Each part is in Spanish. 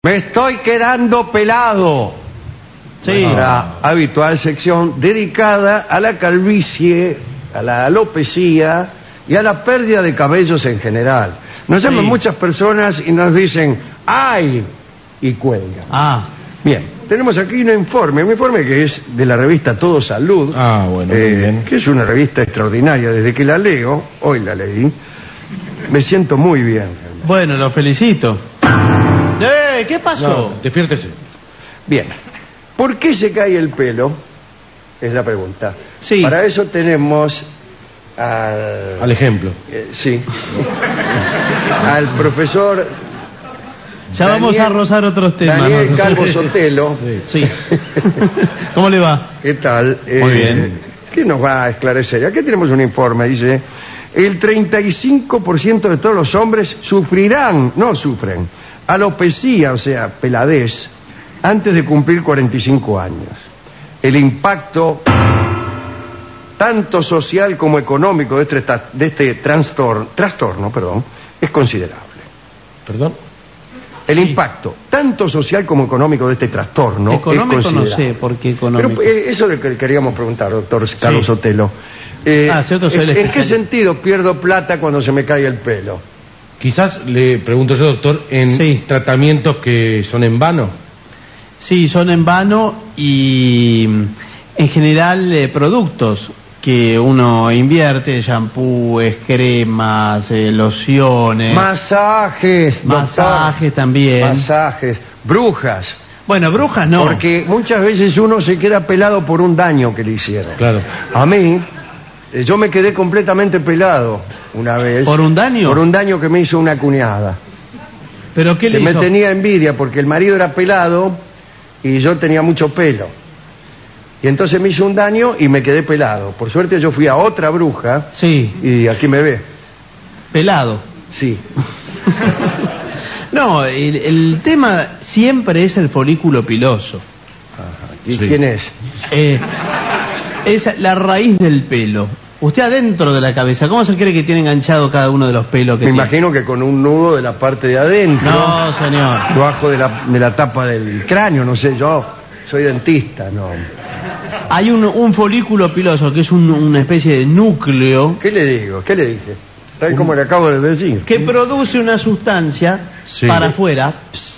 Me estoy quedando pelado. Sí. La habitual sección dedicada a la calvicie, a la alopecia y a la pérdida de cabellos en general. Nos llaman muchas personas y nos dicen ¡ay! Y cuelgan. Bien, tenemos aquí un informe que es de la revista Todo Salud. Bueno, muy bien. Que es una revista extraordinaria. Desde que la leo, hoy la leí, me siento muy bien. Bueno, lo felicito. ¿Qué pasó? No, despiértese. Bien, ¿por qué se cae el pelo? Es la pregunta. Sí. Para eso tenemos al ejemplo. Sí. Al profesor Ya vamos a rozar otros temas. Daniel ¿no? Calvo Sotelo. Sí. ¿Cómo le va? ¿Qué tal? Muy bien. ¿Qué nos va a esclarecer? Aquí tenemos un informe, dice, el 35% de todos los hombres sufrirán, no sufren, alopecia, o sea, peladez, antes de cumplir 45 años. El impacto tanto social como económico de este trastorno, es considerable. ¿Perdón? El impacto tanto social como económico de este trastorno Económico es considerable. no sé por qué económico. Pero eso es lo que queríamos preguntar, doctor Carlos Sotelo. Cierto, soy el ¿En qué especialista. sentido pierdo plata cuando se me cae el pelo? Quizás le pregunto yo, doctor, en tratamientos que son en vano. Sí, son en vano y en general productos que uno invierte, shampoos, cremas, lociones. Masajes, Masajes también. Masajes, brujas. Bueno, brujas no. Porque muchas veces uno se queda pelado por un daño que le hicieron. Claro. A mí, yo me quedé completamente pelado una vez. ¿Por un daño? Por un daño que me hizo una cuñada. ¿Pero qué le Que me hizo? tenía envidia porque el marido era pelado y yo tenía mucho pelo. Y entonces me hizo un daño y me quedé pelado. Por suerte yo fui a otra bruja. Sí. Y aquí me ve. Pelado. Sí. No, el tema siempre es el folículo piloso. Ajá. ¿Y Sí. quién es? Es la raíz del pelo. Usted adentro de la cabeza, ¿cómo se cree que tiene enganchado cada uno de los pelos que Me tiene? imagino que con un nudo de la parte de adentro. No, señor. Debajo de la tapa del cráneo, no sé, yo soy dentista, no. Hay un folículo piloso que es una especie de núcleo ¿Qué le digo? ¿Qué le dije? Tal como le acabo de decir. que produce una sustancia Sí. para afuera.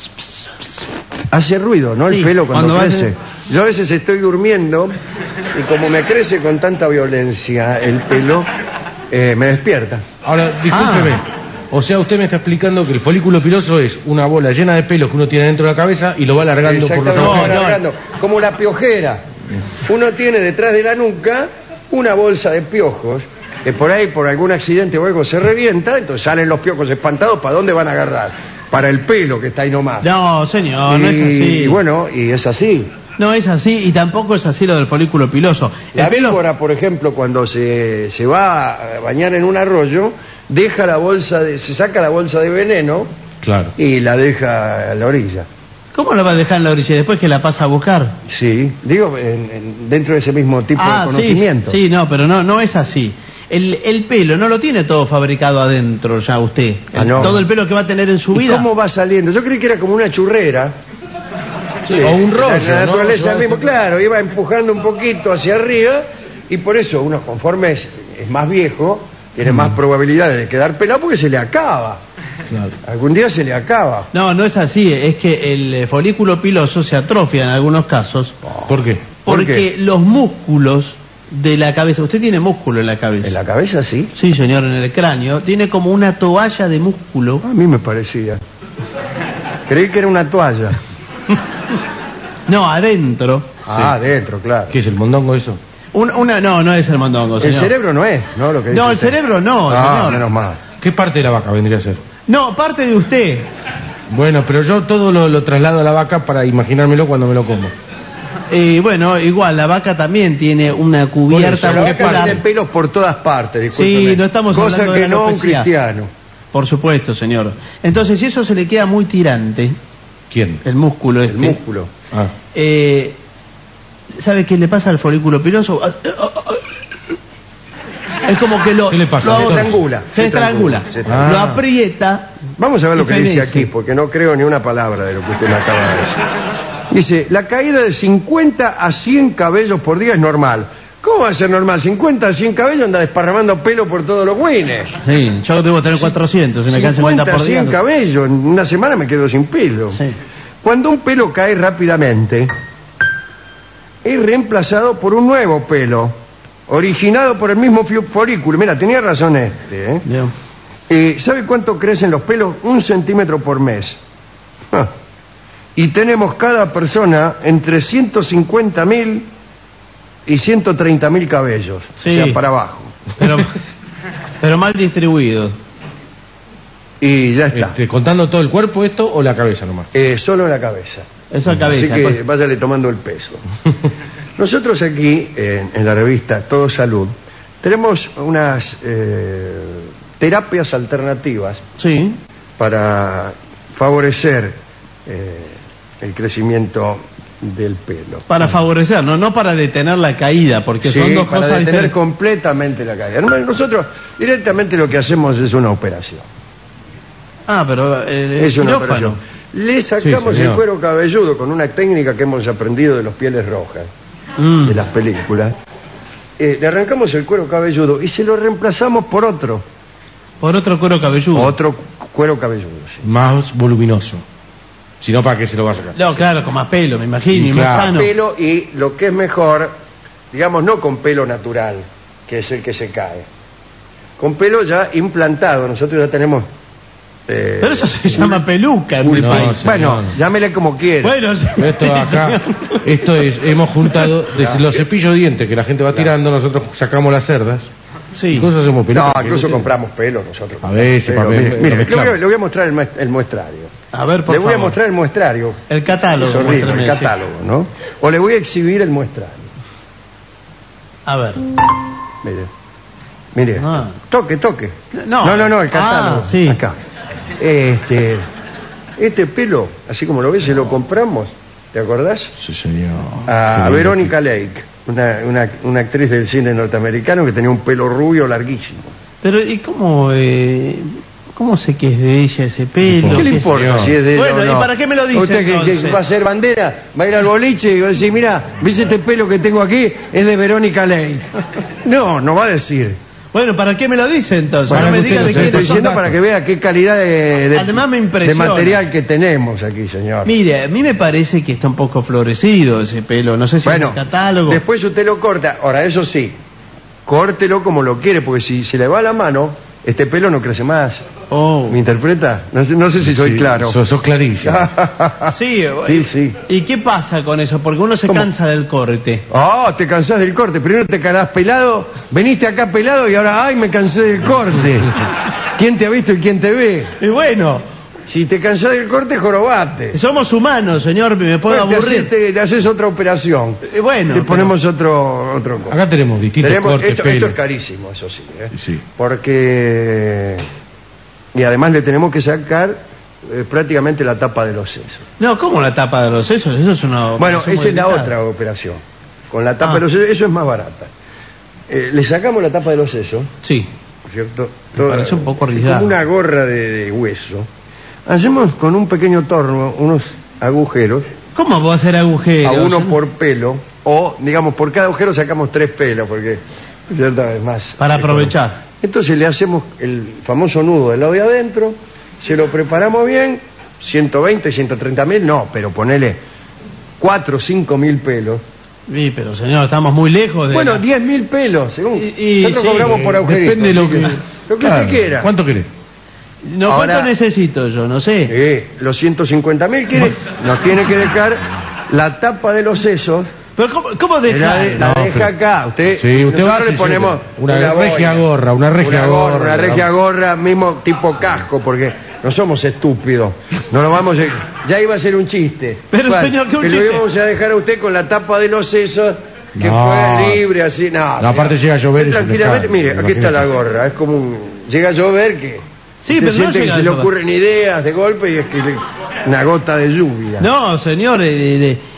Hace ruido, ¿no? Sí, El pelo cuando cuando crece. Yo a veces estoy durmiendo y como me crece con tanta violencia el pelo, me despierta. Ahora, discúlpeme. O sea, usted me está explicando que el folículo piloso es una bola llena de pelos que uno tiene dentro de la cabeza y lo va alargando por los Exactamente, ojos. va alargando, como la piojera. Uno tiene detrás de la nuca una bolsa de piojos que por ahí, por algún accidente o algo, se revienta, entonces salen los piojos espantados. ¿Para dónde van a agarrar? Para el pelo que está ahí nomás. No, señor, no es así. Y bueno, y es así. No es así y tampoco es así lo del folículo piloso. La El pelo- víbora, por ejemplo, cuando se va a bañar en un arroyo, deja se saca la bolsa de veneno Claro. y la deja a la orilla. ¿Cómo la va a dejar en la orilla después que la pasa a buscar? Sí, digo, dentro de ese mismo tipo de conocimiento. Sí, no, pero no es así. El pelo no lo tiene todo fabricado adentro ya usted. No. Todo el pelo que va a tener en su ¿Y vida. cómo va saliendo? Yo creí que era como una churrera. Sí, o un rollo, La naturaleza ¿no? mismo, claro, iba empujando un poquito hacia arriba y por eso uno conforme es más viejo, tiene más probabilidades de quedar pelado porque se le acaba. Claro. Algún día se le acaba. No es así. Es que el folículo piloso se atrofia en algunos casos ¿Por qué? ¿Por porque qué? los músculos de la cabeza. Usted tiene músculo en la cabeza. ¿En la cabeza sí? Sí, señor, en el cráneo. Tiene como una toalla de músculo. A mí me parecía. Creí que era una toalla. No, adentro. Adentro, claro. ¿Qué es el mondongo eso? No es el mondongo, El señor. cerebro no es, ¿no? Lo que dice No, el usted. cerebro no, señor. menos mal. ¿Qué parte de la vaca vendría a ser? No, parte de usted. Bueno, pero yo todo lo traslado a la vaca para imaginármelo cuando me lo como. Bueno, igual, la vaca también tiene una cubierta La vaca muscular. tiene pelos por todas partes, discúlpeme. Sí, no estamos Cosa hablando de que no un alopecia. cristiano. Por supuesto, señor. Entonces, si eso se le queda muy tirante, ¿Quién? el músculo El este, músculo. ¿sabe qué le pasa al folículo piloso? Es como que lo... ¿Qué le pasa? Se estrangula. Se estrangula. Se estrangula. Lo aprieta. Vamos a ver lo que dice fenece. aquí, porque no creo ni una palabra de lo que usted me acaba de decir. Dice, la caída de 50 a 100 cabellos por día es normal. ¿Cómo va a ser normal? 50 a 100 cabellos anda desparramando pelo por todos los güines. Sí, yo debo tener 400, si me quedan 50 por día. 100 cabellos, en una semana me quedo sin pelo. Sí. Cuando un pelo cae rápidamente, es reemplazado por un nuevo pelo, originado por el mismo folículo. Mira, tenía razón este, ¿eh? Bien. ¿Sabe cuánto crecen los pelos? 1 centímetro por mes. Ah. Y tenemos cada persona entre 150.000 y 130.000 cabellos. Sí. O sea, para abajo. Pero mal distribuido. Y ya está. ¿Contando todo el cuerpo esto o la cabeza nomás? Solo la cabeza. Eso a cabeza. Así que pues. váyale tomando el peso. Nosotros aquí, en la revista Todo Salud, tenemos unas terapias alternativas Sí. para favorecer el crecimiento del pelo. Para favorecer, no para detener la caída, porque Sí, son dos para cosas detener diferentes. completamente la caída. Nosotros directamente lo que hacemos es una operación. Ah, pero Es una quirófano. operación. Le sacamos Sí, el señor. cuero cabelludo con una técnica que hemos aprendido de los Pieles Rojas, Mm. de las películas. Le arrancamos el cuero cabelludo y se lo reemplazamos por otro. Por otro cuero cabelludo. Otro cuero cabelludo, sí. Más voluminoso. Si no, ¿para qué se lo va a sacar? No, claro, con más pelo, me imagino, Y y más claro. sano. Pelo y lo que es mejor, digamos, no con pelo natural, que es el que se cae. Con pelo ya implantado. Nosotros ya tenemos... Pero eso se llama peluca en mi No, país. sí. Bueno, señor. llámele como quiera. Bueno, sí, Esto acá, señor. esto es, hemos juntado desde los cepillos de dientes que la gente va tirando, nosotros sacamos las cerdas. Sí. Incluso hacemos No, pelucas. incluso compramos pelo nosotros. A veces, Pelo, para mire, ver, mire, lo mezclamos. le voy a mostrar el muestrario. A ver, por Le voy a favor. mostrar el muestrario. El catálogo. Es horrible, el muéstrame, sí. catálogo, ¿no? O le voy a exhibir el muestrario. A ver. Mire. Mire. Ah. Toque. No. No, el catálogo. Ah, sí. Acá. Este pelo, así como lo ves, se lo compramos, ¿te acordás? Sí, señor. A Verónica Lake, una actriz del cine norteamericano que tenía un pelo rubio larguísimo. Pero, ¿y cómo sé que es de ella ese pelo? ¿Qué le ¿Qué- importa señor. si es de ella Bueno, o no? ¿y para qué me lo dice, Usted que entonces? va a ser bandera, va a ir al boliche y va a decir, mira, ¿ves este pelo que tengo aquí? Es de Verónica Lake. No va a decir. Bueno, ¿para qué me lo dice entonces? Para no me que diga usted de lo Le quién estoy sepa. son. diciendo para que vea qué calidad Además me de impresiona. material que tenemos aquí, señor. Mire, a mí me parece que está un poco florecido ese pelo. No sé si Bueno, es el catálogo. después usted lo corta. Ahora, eso sí, córtelo como lo quiere, porque si se le va la mano, este pelo no crece más. Oh. ¿Me interpreta? No sé si soy Sí, claro. Sos clarísimo. Sí, Sí. ¿Y qué pasa con eso? Porque uno se ¿Cómo? cansa del corte. Te cansás del corte. Primero te quedás pelado, veniste acá pelado y ahora, ¡ay, me cansé del corte! ¿Quién te ha visto y quién te ve? Y bueno, Si te cansás del corte, jorobate. somos humanos, señor, me puedo Bueno, aburrir. te haces otra operación. Bueno, Te ponemos otro corte. Acá tenemos distintos cortes, esto pelo. es carísimo, eso sí. Sí. Porque... Y además le tenemos que sacar prácticamente la tapa de los sesos. No, ¿cómo la tapa de los sesos? Eso es una Bueno, operación esa es la muy otra operación. Con la tapa Ah. de los sesos, eso es más barata. Le sacamos la tapa de los sesos, Sí. ¿cierto? Me parece un poco arriesgado. Como una gorra de hueso. Hacemos con un pequeño torno unos agujeros, ¿Cómo va a hacer agujeros? a uno por pelo, o digamos, por cada agujero sacamos 3 pelos, porque cierta vez más. Para aprovechar. Entonces le hacemos el famoso nudo del lado de adentro, se lo preparamos bien, 120, 130.000, no, pero ponele 4 o 5.000 pelos. Sí, pero señor, estamos muy lejos de... Bueno, 10.000 pelos, según. Y Nosotros sí, cobramos por agujerito. Depende de lo que... Lo que Claro. usted quiera. ¿Cuánto querés? No, Ahora- ¿cuánto necesito yo? No sé. Los 150.000 quiere, nos tiene que dejar la tapa de los sesos. Pero ¿cómo La, dejar? la No, deja pero- acá. Usted, Sí, usted nosotros va, le sí, ponemos sí, una regia boina, gorra, una regia gorra, una regia gorra, mismo tipo casco, porque no somos estúpidos. No lo vamos a... Ya iba a ser un chiste. Pero, señor, ¿qué un que chiste? lo íbamos a dejar a usted con la tapa de los sesos, que No. fue libre, así. No, No, aparte llega a llover y se tranquilamente, me cae, mire, aquí está la imagínese. gorra. Es como un... Llega a llover que... Sí, usted pero no siente que llega se a le llover. ocurren ideas de golpe y es que una gota de lluvia. No, señor,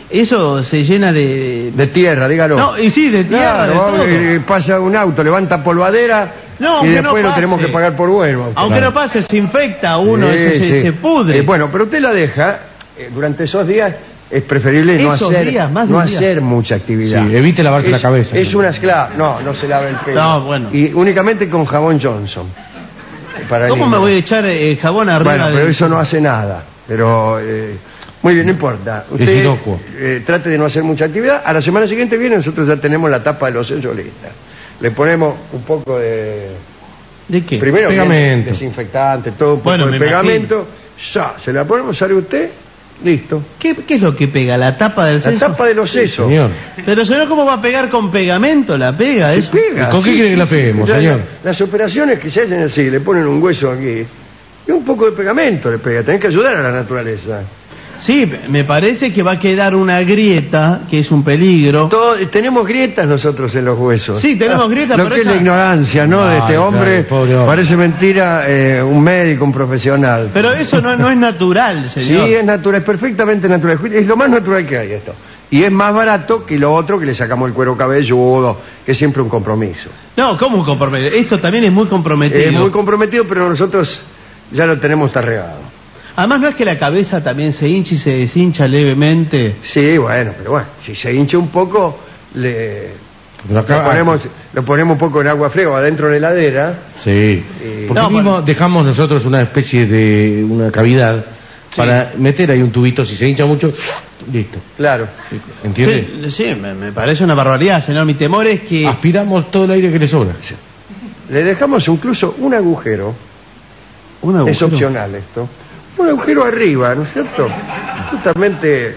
eso se llena de... De tierra, dígalo. No, y sí, de tierra, Claro, de todo. pasa un auto, levanta polvadera No, y aunque después no lo pase. tenemos que pagar por vuelo. Aunque no pase, se infecta uno, Sí, eso sí. se pudre. Bueno, pero usted la deja, durante esos días es preferible no Esos hacer días, más de no un día. hacer mucha actividad. Sí, evite lavarse la cabeza. Es una esclava. No se lava el pelo. No, bueno. Y únicamente con jabón Johnson. Para ¿Cómo niños. me voy a echar jabón arriba Bueno, pero de- eso no hace nada. Pero muy bien, no importa. Usted inocuo. trate de no hacer mucha actividad. A la semana siguiente viene, nosotros ya tenemos la tapa de los sensualistas. Le ponemos un poco de... ¿De qué? Primero bien, Pegamento. desinfectante, todo un poco Bueno, de me pegamento. Se la ponemos, sale usted, listo. ¿Qué es lo que pega? ¿La tapa del La seso? tapa de los sesos. Señor. Pero señor, ¿cómo va a pegar con pegamento? La pega, Se eso. pega. ¿Con qué quiere que la peguemos, señor? Las operaciones que se hacen así, le ponen un hueso aquí y un poco de pegamento le pega. Tenés que ayudar a la naturaleza. Sí, me parece que va a quedar una grieta, que es un peligro. Tenemos grietas nosotros en los huesos. Sí, tenemos grietas, Lo pero que es esa- la ignorancia, ¿no? De este Ay, hombre. claro, pobre hombre. Parece mentira, un médico, un profesional. Pero eso no es natural, señor. Sí, es natural, es perfectamente natural. Es lo más natural que hay esto. Y es más barato que lo otro que le sacamos el cuero cabelludo, que es siempre un compromiso. No, ¿cómo comprometido? Esto también es muy comprometido. Es muy comprometido, pero nosotros ya lo tenemos tarregado. Además, ¿no es que la cabeza también se hincha y se deshincha levemente? Sí, bueno, pero bueno, si se hincha un poco, le Pero acá- lo ponemos un poco en agua fría o adentro de la heladera. Sí. Porque No, mismo bueno. dejamos nosotros una especie de una cavidad para meter ahí un tubito, si se hincha mucho, listo. Claro. ¿Entiende? Sí, me parece una barbaridad, señor. Mi temor es que... Aspiramos todo el aire que le sobra. Le dejamos incluso un agujero, Un agujero. es opcional esto, un agujero arriba, ¿no es cierto? Justamente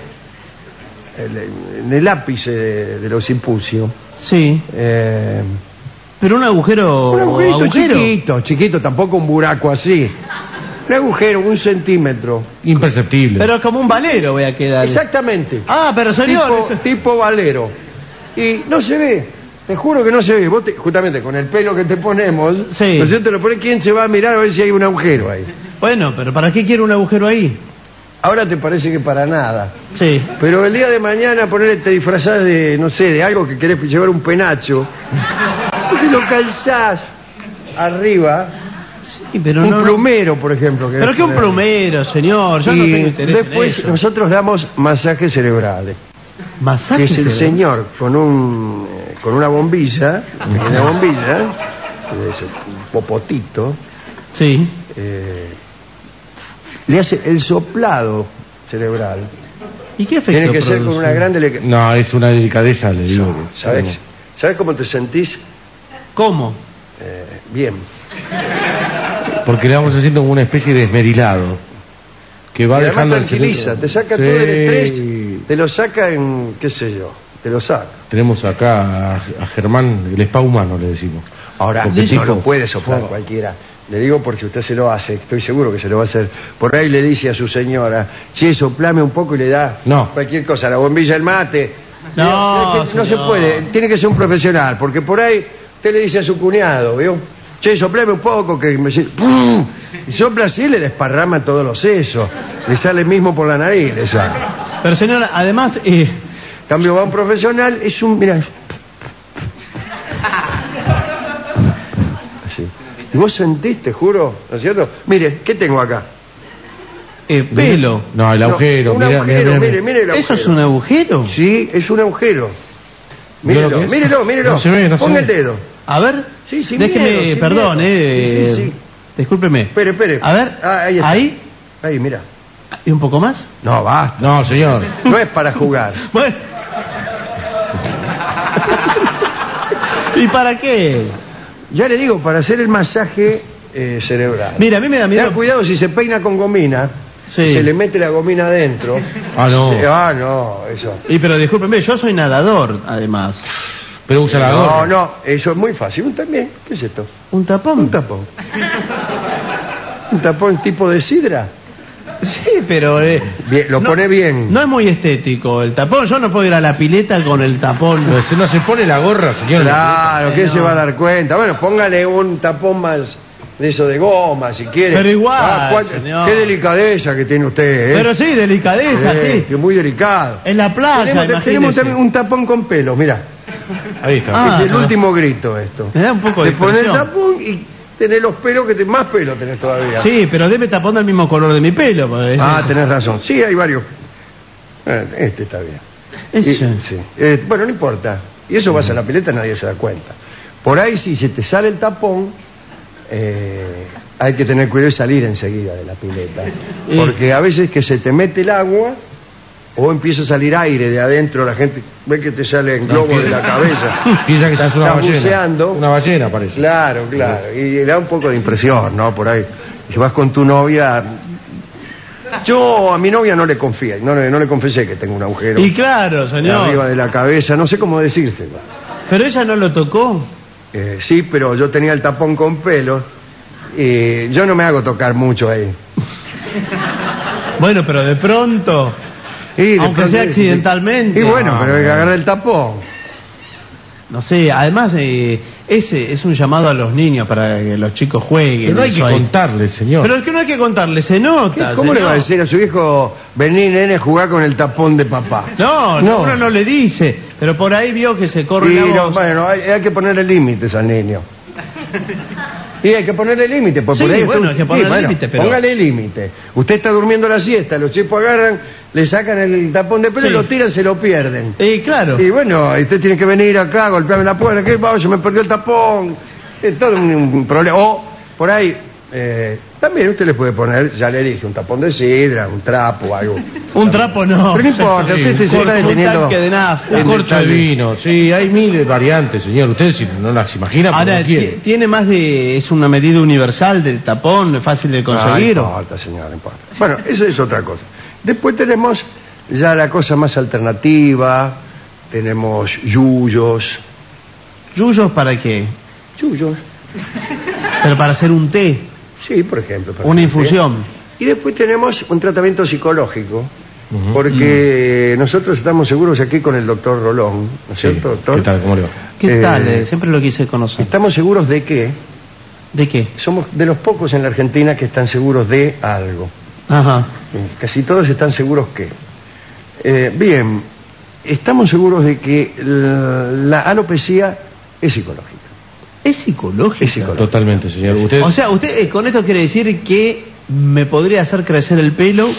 en el ápice de los impusios. Sí, Eh, pero un agujero... un agujerito agujero. chiquito, tampoco un buraco así. Un agujero, 1 centímetro. Imperceptible. Pero como un valero voy a quedar. Exactamente. Ah, pero señor... Tipo valero. Y no se ve, te juro que no se ve. Vos justamente con el pelo que te ponemos, Sí. ¿no es cierto? Lo pones, ¿quién se va a mirar a ver si hay un agujero ahí? Bueno, pero ¿para qué quiere un agujero ahí? Ahora te parece que para nada. Sí. Pero el día de mañana ponele, te disfrazás de, no sé, de algo que querés llevar un penacho. Y lo calzás arriba. Sí, pero Un no... plumero, por ejemplo. querés Pero que un poner. plumero, señor. Yo Y no tengo interés después en eso. nosotros damos masajes cerebrales. Masaje Que es el cerebral. señor con una bombilla, una pequeña bombilla, es un popotito, Sí. le hace el soplado cerebral. ¿Y qué efecto Tiene que ser con produce? una grande... No, es una delicadeza, le digo. ¿Sabes cómo te sentís? ¿Cómo? Bien. Porque le vamos haciendo como una especie de esmerilado que va Y además dejando el tranquiliza, cerebro. te saca Sí. todo el estrés, te lo saca en, qué sé yo, te lo saca. Tenemos acá a Germán, el spa humano, le decimos. Ahora, Porque no tipo- lo puede soplar cualquiera. Le digo porque usted se lo hace, estoy seguro que se lo va a hacer. Por ahí le dice a su señora, che, soplame un poco y le da No. cualquier cosa, la bombilla, el mate. No, Es que no se señor. puede, tiene que ser un profesional, porque por ahí usted le dice a su cuñado, ¿vio? Che, soplame un poco, que me... ¡Pum! Y sopla así y le desparrama todos los sesos. Le sale mismo por la nariz, le sale. Pero señor, además... Cambio va un profesional, es un... Mirá. Así. Y vos sentís, te juro, ¿no es cierto? Mire, ¿qué tengo acá? pelo. No, el agujero, un mira, agujero, mira, mire, mire el agujero. ¿Eso es un agujero? Sí, es un agujero. ¿Vio lo Mírelo, que es? mírelo, mírelo. No se ve, no se Ponga ve. el dedo. A ver. Sí, sin Déjeme, miedo, sin perdón, miedo. Sí, sí. Discúlpeme. Espere, espere. A ver, Ah, ahí está. ahí. Ahí, mira. ¿Y un poco más? No, va. No, señor. No es para jugar. Bueno. ¿Y para qué? Ya le digo, para hacer el masaje cerebral. Mira, a mí me da miedo. Tenga cuidado si se peina con gomina, Sí. se le mete la gomina adentro. Ah, no. No, eso. Y pero discúlpeme, yo soy nadador, además. Pero usa la No, gorra. no, eso es muy fácil. Un también, ¿qué es esto? ¿Un tapón? Un tapón. Un tapón tipo de sidra. Sí, pero... Bien, lo pone bien. No es muy estético el tapón. Yo no puedo ir a la pileta con el tapón. Pero no se pone la gorra, señor. Claro, ¿qué No. se va a dar cuenta? Bueno, póngale un tapón más de eso de goma, si quiere. Pero igual, señor. Qué delicadeza que tiene usted, ¿eh? Pero sí, delicadeza, sí. Que muy delicado. En la playa, tenemos también un tapón con pelos, mirá. Ahí está. Es el último grito esto. Me da un poco de poner el impresión. tapón y tener los pelos, más pelos tenés todavía. Sí, pero debe tapón del mismo color de mi pelo. Porque es eso. Tenés razón. Sí, hay varios. Este está bien. Eso. Sí. Bueno, no importa. Y eso vas a la pileta, nadie se da cuenta. Por ahí, si se te sale el tapón, hay que tener cuidado y salir enseguida de la pileta. Porque a veces que se te mete el agua o empieza a salir aire de adentro, la gente ve que te sale en globo de la cabeza. Piensa que estás una ballena. Buceando. Una ballena, parece. Claro. Y da un poco de impresión, ¿no? Por ahí. Si vas con tu novia... Yo a mi novia no le confía, no le confesé que tengo un agujero. Y claro, señor. Arriba de la cabeza, no sé cómo decírselo. Pero ella no lo tocó. Sí, pero yo tenía el tapón con pelos y yo no me hago tocar mucho ahí. Bueno, pero de pronto, aunque sea accidentalmente. Y bueno, pero hay que agarrar el tapón. No sé, además ese es un llamado a los niños para que los chicos jueguen. Pero no hay que contarle, señor. Pero es que no hay que contarle, se nota. ¿Cómo señor? le va a decir a su hijo, vení nene, jugar con el tapón de papá? No, uno no le dice, pero por ahí vio que se corre la voz. Bueno, hay que ponerle límites al niño. Y hay que ponerle límite. Sí, por ahí bueno, hay que ponerle límite, pero... Póngale límite. Usted está durmiendo la siesta, los chicos agarran, le sacan el tapón de pelo y lo tiran, se lo pierden. Claro. Y bueno, usted tiene que venir acá, golpearme la puerta, ¿qué pasa? Se me perdió el tapón. Es todo un problema. O, por ahí, también usted le puede poner, ya le dije, un tapón de sidra, un trapo, algo. Un trapo no. Pero no importa, usted se está deteniendo. Un tanque de nafta. Un corcho de vino, sí, hay mil variantes, señor. Usted si no las imagina, ahora, tiene más de... es una medida universal del tapón, es fácil de conseguir. No importa, señor, no importa. Bueno, eso es otra cosa. Después tenemos ya la cosa más alternativa, tenemos yuyos. ¿Yuyos para qué? Yuyos. Pero para hacer un té. Sí, por ejemplo. Una infusión. Y después tenemos un tratamiento psicológico, porque nosotros estamos seguros aquí con el doctor Rolón, ¿no es cierto, doctor? ¿Qué tal? ¿Cómo le va? ¿Qué tal? Siempre lo quise conocer. Estamos seguros de que... ¿De qué? Somos de los pocos en la Argentina que están seguros de algo. Ajá. Casi todos están seguros que... bien, estamos seguros de que la alopecia es psicológica. ¿Es psicológica? Es psicológica. Totalmente, señor. ¿Usted... O sea, usted con esto quiere decir que me podría hacer crecer el pelo...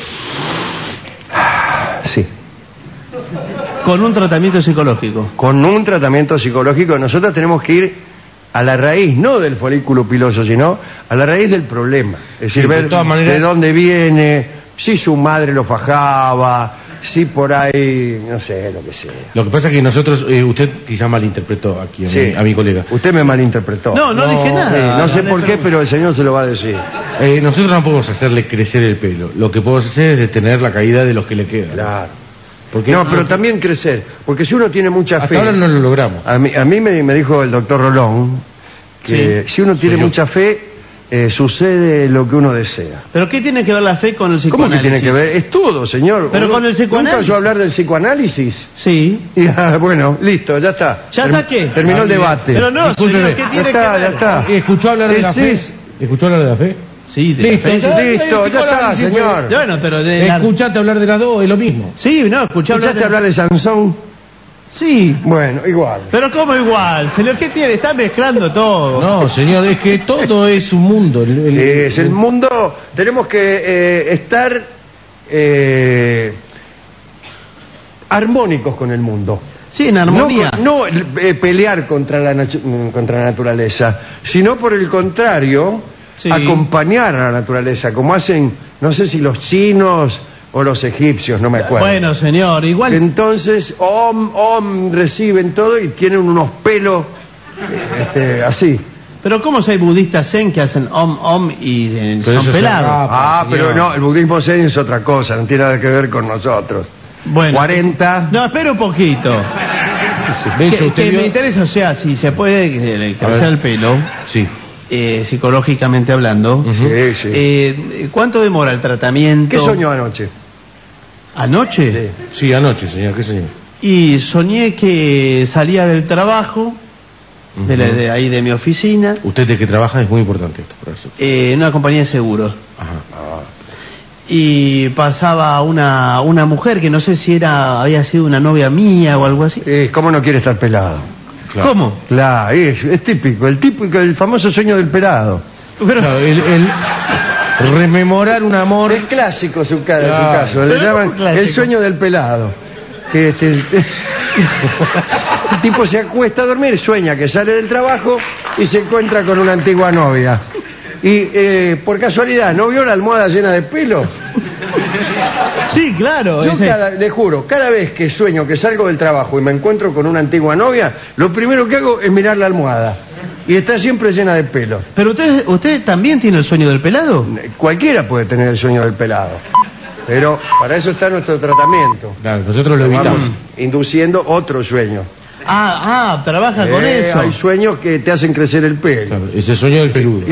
Sí. Con un tratamiento psicológico. Con un tratamiento psicológico. Nosotros tenemos que ir a la raíz, no del folículo piloso, sino a la raíz del problema. Es decir, ver de dónde viene, si su madre lo fajaba, si por ahí, no sé, lo que sea. Lo que pasa es que nosotros, usted quizá malinterpretó aquí a mi colega. Usted me malinterpretó. No dije nada. No sé por qué, pero el señor se lo va a decir. Nosotros no podemos hacerle crecer el pelo. Lo que podemos hacer es detener la caída de los que le quedan. Claro. Porque pero también crecer. Porque si uno tiene mucha fe... Hasta ahora no lo logramos. A mí me dijo el doctor Rolón que si uno tiene mucha fe, sucede lo que uno desea. ¿Pero qué tiene que ver la fe con el psicoanálisis? ¿Cómo que tiene que ver? Es todo, señor. Pero con el psicoanálisis... ¿Nunca oyó hablar del psicoanálisis? Sí. Bueno, listo, ya está. ¿Ya está qué? Terminó el debate. Pero no, señor, ¿qué tiene que ver? Ya está. ¿Escuchó hablar de la fe? ¿Escuchó hablar de la fe? Sí, de listo, la fe. Listo, ya está, señor. Bueno, pero escuchate hablar de las dos, es lo mismo. Sí, no, ¿escuchaste hablar de Sansón? Sí. Bueno, igual. Pero ¿cómo igual? Señor, ¿qué tiene? Está mezclando todo. No, señor, es que todo es un mundo. Es el mundo. Tenemos que estar armónicos con el mundo. Sí, en armonía. No pelear contra la naturaleza, sino por el contrario, acompañar a la naturaleza, como hacen, no sé si los chinos o los egipcios, no me acuerdo. Bueno, señor, igual... Entonces, reciben todo y tienen unos pelos así. Pero ¿cómo si hay budistas zen que hacen y son pelados? Pero no, el budismo zen es otra cosa, no tiene nada que ver con nosotros. Bueno. 40... No, espera un poquito. De hecho, que me interesa, o sea, si se puede crecer el pelo... Sí. Psicológicamente hablando. Sí. ¿Cuánto demora el tratamiento? ¿Qué soñó anoche? Sí, anoche, señor. ¿Qué soñó? Y soñé que salía del trabajo de ahí de mi oficina, Usted de que trabaja es muy importante esto, profesor. en una compañía de seguros. Ajá. Y pasaba una mujer que no sé si había sido una novia mía o algo así. ¿Cómo no quiere estar pelado? Claro. ¿Cómo? Claro, es típico, el famoso sueño del pelado. Pero, Claro, el rememorar un amor. Es clásico su Claro. caso, le Pero llaman ¿cómo clásico? el sueño del pelado. Que el tipo se acuesta a dormir, sueña que sale del trabajo y se encuentra con una antigua novia. Y por casualidad, ¿no vio la almohada llena de pelo? sí, claro. Yo le juro, cada vez que sueño que salgo del trabajo y me encuentro con una antigua novia, lo primero que hago es mirar la almohada. Y está siempre llena de pelo. Pero usted también tiene el sueño del pelado. Cualquiera puede tener el sueño del pelado. Pero para eso está nuestro tratamiento. Claro, nosotros lo Vamos evitamos. induciendo otro sueño. Trabaja con eso. Hay sueños que te hacen crecer el pelo. Claro, ese sueño del peludo.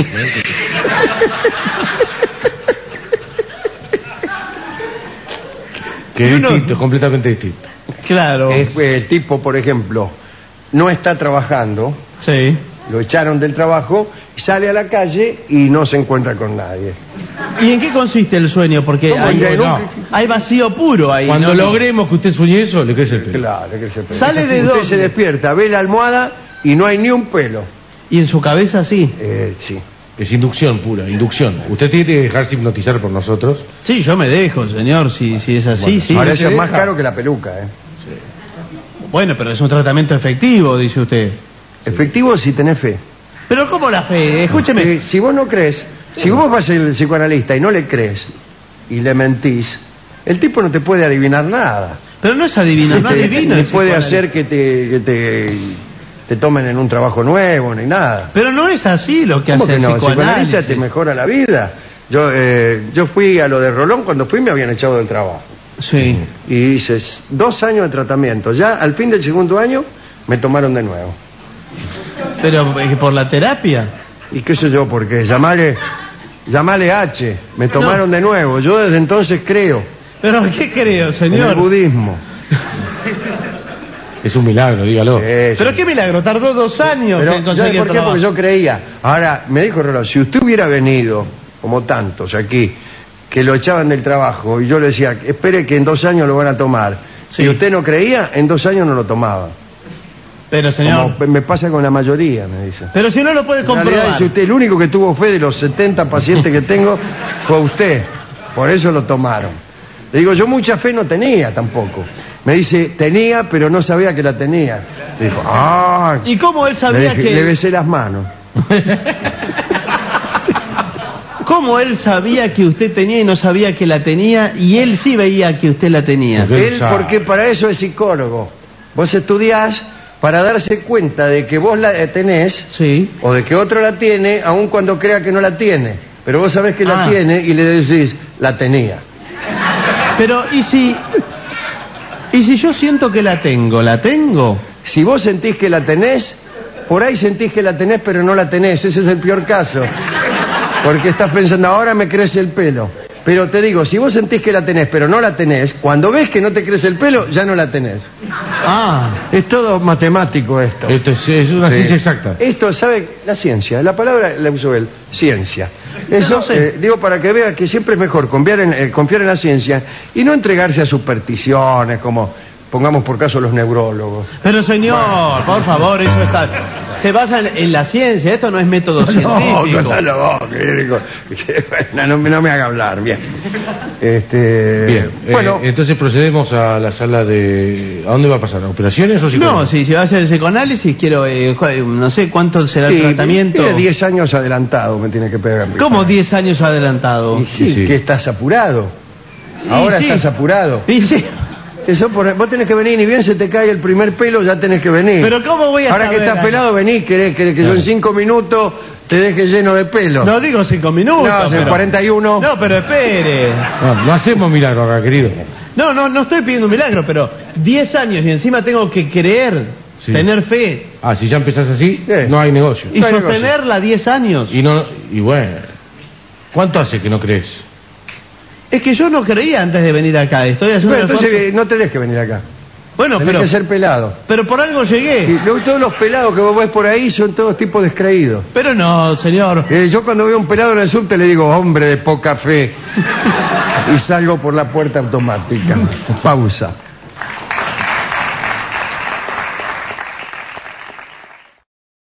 Que es distinto, es completamente distinto. Claro. El tipo, por ejemplo, no está trabajando, Sí. lo echaron del trabajo, sale a la calle y no se encuentra con nadie. ¿Y en qué consiste el sueño? Porque ¿Cómo? hay vacío puro ahí. Cuando ¿no? logremos que usted sueñe eso, le crece el pelo. Claro, que se pelo. ¿Sale de Usted dónde? se despierta, ve la almohada y no hay ni un pelo. Y en su cabeza sí. Sí. Es inducción pura, inducción. Usted tiene que dejarse hipnotizar por nosotros. Sí, yo me dejo, señor, si es así, Bueno, sí. Ahora se eso es más deja. caro que la peluca, ¿eh? Bueno, pero es un tratamiento efectivo, dice usted. Efectivo si tenés fe. Pero ¿cómo la fe? Escúcheme. Si vos no crees, si vos vas al psicoanalista y no le crees y le mentís, el tipo no te puede adivinar nada. Pero no es adivinar, no adivina. Ni el puede psicoanálisis. hacer que te tomen en un trabajo nuevo ni nada. Pero no es así lo que ¿Cómo hace que el no? El psicoanalista psicoanálisis. te mejora la vida. Yo fui a lo de Rolón, cuando fui me habían echado del trabajo. Sí. Y hice 2 años de tratamiento. Ya al fin del segundo año me tomaron de nuevo. Pero por la terapia. ¿Y qué sé yo por qué? Llamale H. Me tomaron de nuevo. Yo desde entonces creo Pero ¿qué creo, en el señor? budismo. Es un milagro, dígalo. Eso. Pero qué milagro, tardó 2 años Pero, en conseguir ¿sabe por qué? trabajo. Porque yo creía. Ahora, me dijo Rolón, si usted hubiera venido, como tantos aquí, que lo echaban del trabajo, y yo le decía, espere que en 2 años lo van a tomar, Sí. y usted no creía, en 2 años no lo tomaba. Pero señor, Como me pasa con la mayoría, me dice. pero si no lo puede En realidad, comprobar. dice usted, el único que tuvo fe de los 70 pacientes que tengo fue usted. Por eso lo tomaron. Le digo, yo mucha fe no tenía tampoco. Me dice, tenía, pero no sabía que la tenía. Le dijo, ¿Y cómo él sabía le besé las manos. ¿Cómo él sabía que usted tenía y no sabía que la tenía y él sí veía que usted la tenía? Porque- Él, porque para eso es psicólogo. Vos estudiás para darse cuenta de que vos la tenés Sí. o de que otro la tiene, aun cuando crea que no la tiene. Pero vos sabés que la Ah. tiene y le decís, la tenía. Pero ¿y si yo siento que la tengo? ¿La tengo? Si vos sentís que la tenés, por ahí sentís que la tenés, pero no la tenés. Ese es el peor caso. Porque estás pensando, ahora me crece el pelo. Pero te digo, si vos sentís que la tenés, pero no la tenés, cuando ves que no te crece el pelo, ya no la tenés. Ah, Es todo matemático esto. Esto es una Sí. ciencia exacta. Esto, ¿sabe? La ciencia. La palabra la usó él. Ciencia. Eso, No sé. digo, para que vea que siempre es mejor confiar en la ciencia y no entregarse a supersticiones como, pongamos por caso, los neurólogos. pero señor, por favor, eso está... Se basa en la ciencia, esto no es método científico. contalo vos, no me haga hablar, bien. Bien. Bueno, Entonces procedemos a la sala de... ¿A dónde va a pasar? ¿A operaciones o psicología? No, si se va a hacer el psicoanálisis, quiero, no sé cuánto será el sí, tratamiento. tiene 10 años adelantado me tiene que pegar. ¿Cómo 10 años adelantado? Y sí, Sí. que estás apurado. Y Ahora sí. estás apurado. Y sí. Eso vos tenés que venir, ni bien se te cae el primer pelo, ya tenés que venir. Pero ¿cómo voy a Ahora saber? que estás pelado, vení, querés que yo en 5 minutos te deje lleno de pelo. No digo 5 minutos. No, hace pero- 41. No, pero espere. No hacemos milagro acá, querido. No estoy pidiendo un milagro, pero 10 años y encima tengo que creer, Sí. tener fe Ah, si ya empezás así, Sí. no hay negocio. y No hay sostenerla 10 años. Y bueno, ¿cuánto hace que no crees? Es que yo no creía antes de venir acá, estoy haciendo Bueno, un entonces esfuerzo. no tenés que venir acá. Bueno, Tenés que ser pelado. pero por algo Y llegué. luego todos los pelados que vos ves por ahí son todos tipos descreídos. Pero no, señor. Yo cuando veo un pelado en el subte le digo, hombre de poca fe. Y salgo por la puerta automática. Pausa.